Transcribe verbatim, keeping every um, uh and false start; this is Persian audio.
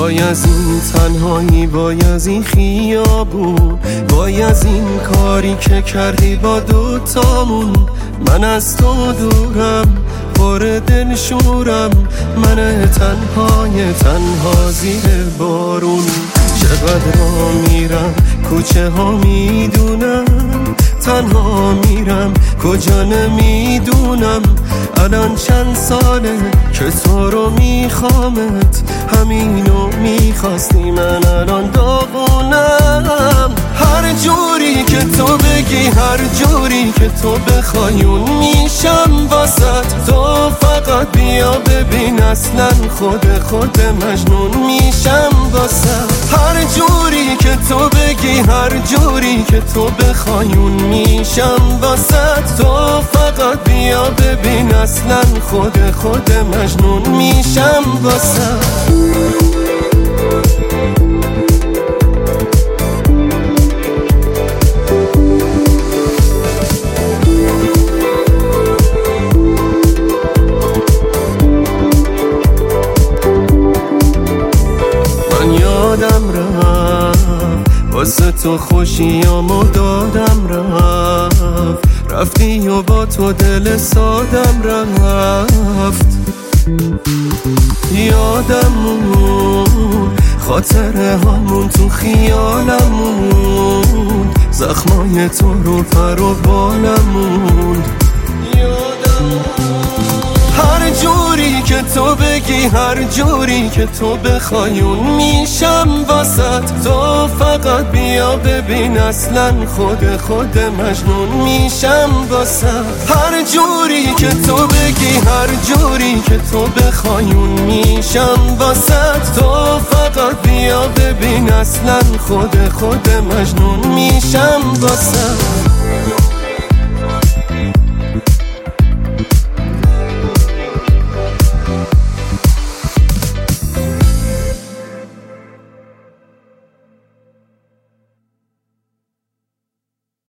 وای از این تنهایی، وای از این خیابون، وای از این کاری که کردی با دوتامون. من از تو دورم، پر دل شورم، من تنهای تنها زیر بارون. چقدر ها میرم، کوچه ها میدونم، تنها میرم کجا نمیدونم. الان چند ساله که تو رو میخوامت، همینو میخواستی، من الان داغونم. هر جوری که تو بگی، هر جوری که تو بخوای اون میشم واسط. تو فقط بیا ببین، اصلا خود خود مجنون میشم واسط. هر جوری که تو بگی، هر جوری که تو بخوای اون میشم واسط. تو فقط بیا ببین، اصلا خود خود مجنون میشم واسط. یادم رفت واسه تو خوشیامو دادم رفت، رفتی و با تو دل سادم رفت. یادم مون خاطره هامون تو خیالمون، زخمای تو رو پر و بالمون. هر جوری که تو بگی، هر جوری که تو بخوای اون میشم واسط. تو فقط بیا ببین، اصلا خود خود مجنون میشم واسط. هر جوری که تو بگی، هر جوری که تو بخوای اون میشم واسط. تو فقط بیا ببین، اصلا خود خود مجنون میشم واسط.